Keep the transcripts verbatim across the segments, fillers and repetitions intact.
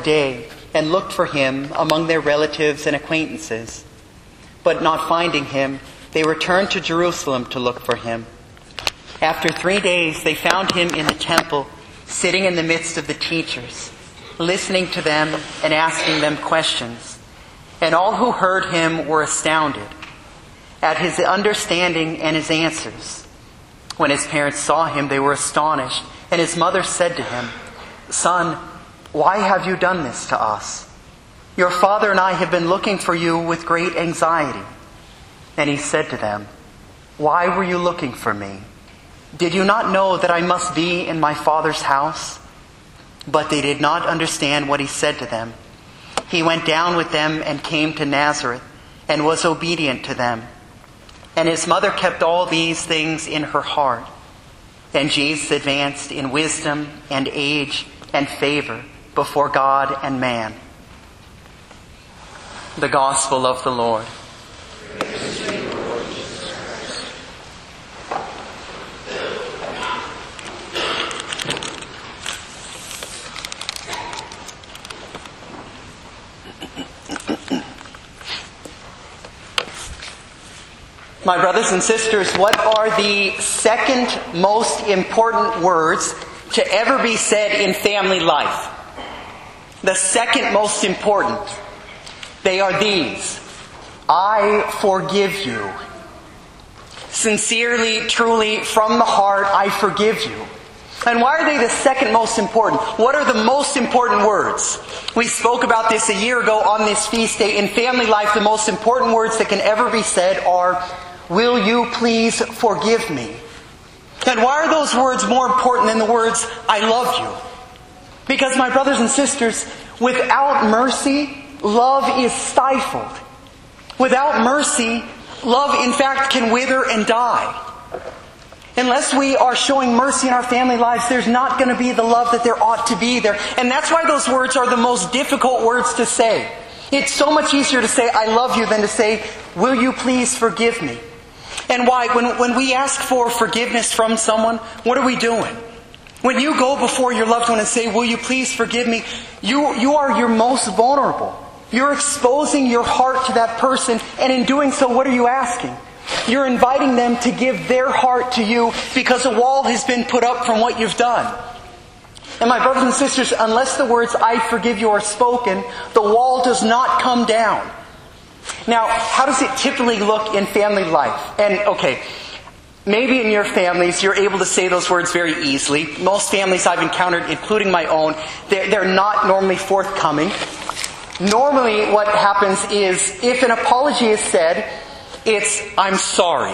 day and looked for him among their relatives and acquaintances. But not finding him, they returned to Jerusalem to look for him. After three days, they found him in the temple, sitting in the midst of the teachers, listening to them and asking them questions. And all who heard him were astounded at his understanding and his answers. When his parents saw him, they were astonished. And his mother said to him, "Son, why have you done this to us? Your father and I have been looking for you with great anxiety." And he said to them, "Why were you looking for me? Did you not know that I must be in my Father's house?" But they did not understand what he said to them. He went down with them and came to Nazareth and was obedient to them. And his mother kept all these things in her heart. And Jesus advanced in wisdom and age and favor before God and man. The Gospel of the Lord. My brothers and sisters, what are the second most important words to ever be said in family life? The second most important. They are these: I forgive you. Sincerely, truly, from the heart, I forgive you. And why are they the second most important? What are the most important words? We spoke about this a year ago on this feast day. In family life, the most important words that can ever be said are, "Will you please forgive me?" And why are those words more important than the words, "I love you"? Because, my brothers and sisters, without mercy, love is stifled. Without mercy, love in fact can wither and die. Unless we are showing mercy in our family lives, there's not going to be the love that there ought to be there. And that's why those words are the most difficult words to say. It's so much easier to say, "I love you," than to say, "Will you please forgive me?" And why? When, when we ask for forgiveness from someone, what are we doing? When you go before your loved one and say, "Will you please forgive me?" You, you are your most vulnerable. You're exposing your heart to that person. And in doing so, what are you asking? You're inviting them to give their heart to you because a wall has been put up from what you've done. And my brothers and sisters, unless the words "I forgive you" are spoken, the wall does not come down. Now, how does it typically look in family life? And okay, maybe in your families you're able to say those words very easily. Most families I've encountered, including my own, they're, they're not normally forthcoming. Normally what happens is, if an apology is said, it's "I'm sorry."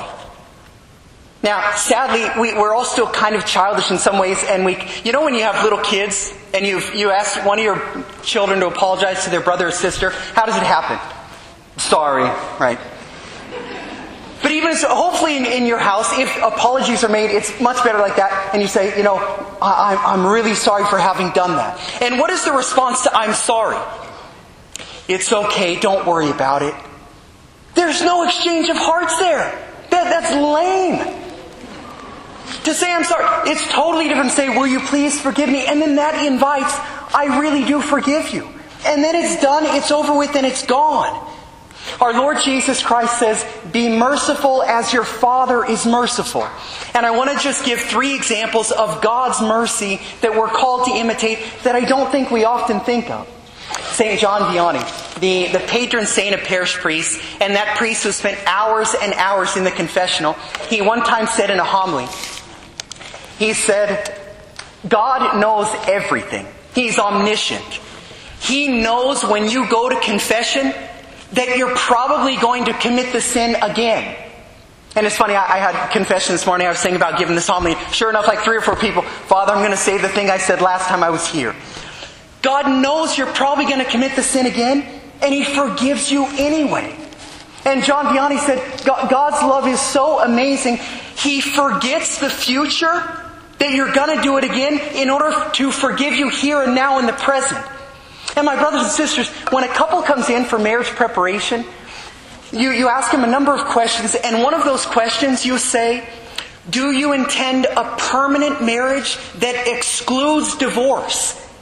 Now, sadly, we, we're all still kind of childish in some ways, and we, you know when you have little kids, and you you ask one of your children to apologize to their brother or sister, how does it happen? "Sorry," right? But even so, hopefully in, in your house, if apologies are made, it's much better like that, and you say, you know, I, I'm really sorry for having done that. And what is the response to "I'm sorry"? "It's okay, don't worry about it." There's no exchange of hearts there. That, that's lame. To say "I'm sorry," it's totally different to say, "Will you please forgive me?" And then that invites, "I really do forgive you." And then it's done, it's over with, and it's gone. Our Lord Jesus Christ says, "Be merciful as your Father is merciful." And I want to just give three examples of God's mercy that we're called to imitate that I don't think we often think of. Saint John Vianney, the, the patron saint of parish priests, and that priest who spent hours and hours in the confessional, he one time said in a homily, he said, "God knows everything. He's omniscient. He knows when you go to confession that you're probably going to commit the sin again." And it's funny, I, I had confession this morning, I was thinking about giving this homily. Sure enough, like three or four people, "Father, I'm going to say the thing I said last time I was here." God knows you're probably going to commit the sin again, and He forgives you anyway. And John Vianney said, God's love is so amazing, He forgets the future, that you're going to do it again, in order to forgive you here and now in the present. And my brothers and sisters, when a couple comes in for marriage preparation, you, you ask them a number of questions, and one of those questions you say, "Do you intend a permanent marriage that excludes divorce?"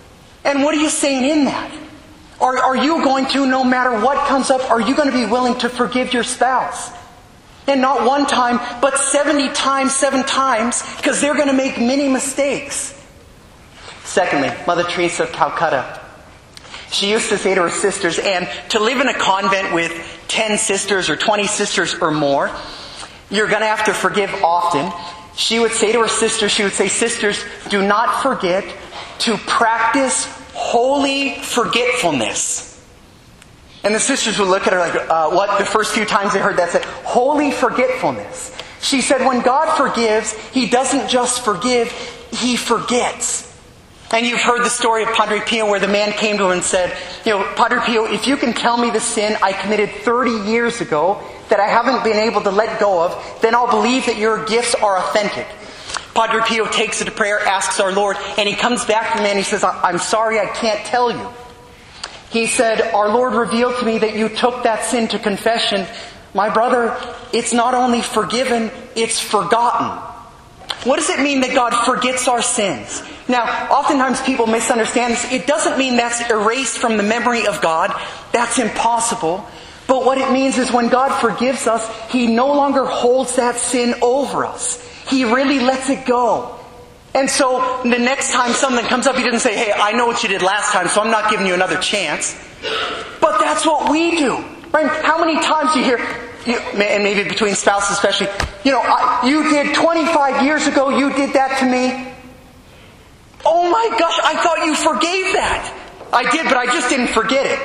And what are you saying in that? Are, are you going to, no matter what comes up, are you going to be willing to forgive your spouse? And not one time, but seventy times, seven times, because they're going to make many mistakes. Secondly, Mother Teresa of Calcutta. She used to say to her sisters, and to live in a convent with ten sisters or twenty sisters or more, you're going to have to forgive often. She would say to her sisters, she would say, sisters, do not forget to practice holy forgetfulness. And the sisters would look at her like, uh, what? The first few times they heard that said, holy forgetfulness. She said, when God forgives, He doesn't just forgive, He forgets. And you've heard the story of Padre Pio where the man came to him and said, you know, Padre Pio, if you can tell me the sin I committed thirty years ago that I haven't been able to let go of, then I'll believe that your gifts are authentic. Padre Pio takes it to prayer, asks our Lord, and he comes back to the man and he says, I'm sorry, I can't tell you. He said, our Lord revealed to me that you took that sin to confession. My brother, it's not only forgiven, it's forgotten. What does it mean that God forgets our sins? Now, oftentimes people misunderstand this. It doesn't mean that's erased from the memory of God. That's impossible. But what it means is when God forgives us, He no longer holds that sin over us. He really lets it go. And so the next time something comes up, He doesn't say, hey, I know what you did last time, so I'm not giving you another chance. But that's what we do. Right? How many times do you hear, you, and maybe between spouses especially, you know, I, you did twenty-five years ago, you did that to me. Oh my gosh, I thought you forgave that. I did, but I just didn't forget it.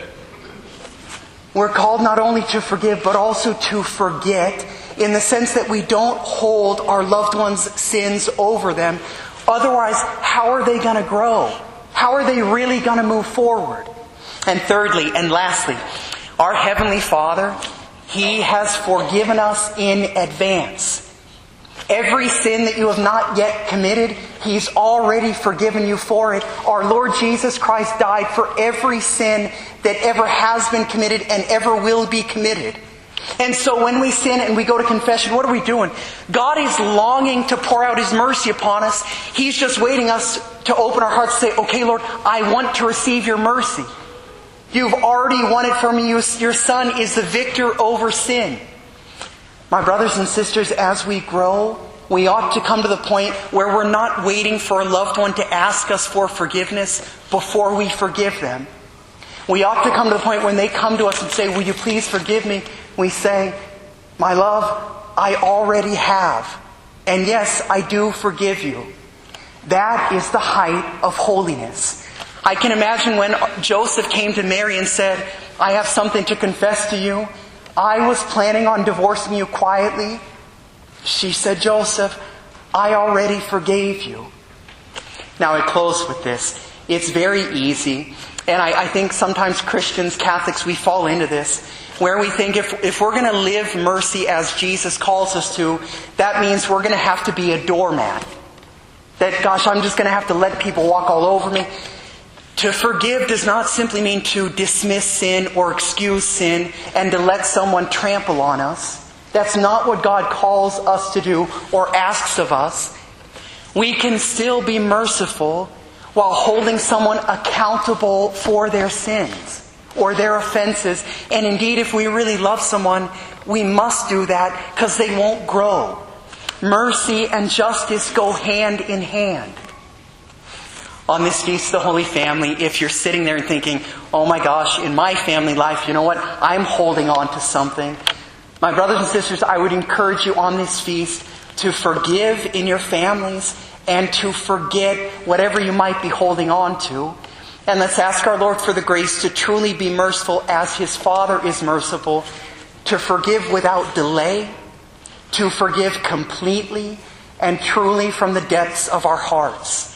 We're called not only to forgive, but also to forget, in the sense that we don't hold our loved ones' sins over them. Otherwise, how are they going to grow? How are they really going to move forward? And thirdly, and lastly, our Heavenly Father, He has forgiven us in advance. Every sin that you have not yet committed, He's already forgiven you for it. Our Lord Jesus Christ died for every sin that ever has been committed and ever will be committed. And so when we sin and we go to confession, what are we doing? God is longing to pour out His mercy upon us. He's just waiting us to open our hearts and say, okay, Lord, I want to receive your mercy. You've already won it for me. Your Son is the victor over sin. My brothers and sisters, as we grow, we ought to come to the point where we're not waiting for a loved one to ask us for forgiveness before we forgive them. We ought to come to the point when they come to us and say, will you please forgive me? We say, my love, I already have. And yes, I do forgive you. That is the height of holiness. I can imagine when Joseph came to Mary and said, I have something to confess to you. I was planning on divorcing you quietly. She said, Joseph, I already forgave you. Now I close with this. It's very easy. And I, I think sometimes Christians, Catholics, we fall into this, where we think if, if we're going to live mercy as Jesus calls us to, that means we're going to have to be a doormat. That, gosh, I'm just going to have to let people walk all over me. To forgive does not simply mean to dismiss sin or excuse sin and to let someone trample on us. That's not what God calls us to do or asks of us. We can still be merciful while holding someone accountable for their sins or their offenses. And indeed, if we really love someone, we must do that because they won't grow. Mercy and justice go hand in hand. On this Feast of the Holy Family, if you're sitting there and thinking, oh my gosh, in my family life, you know what? I'm holding on to something. My brothers and sisters, I would encourage you on this feast to forgive in your families and to forget whatever you might be holding on to. And let's ask our Lord for the grace to truly be merciful as His Father is merciful, to forgive without delay, to forgive completely and truly from the depths of our hearts.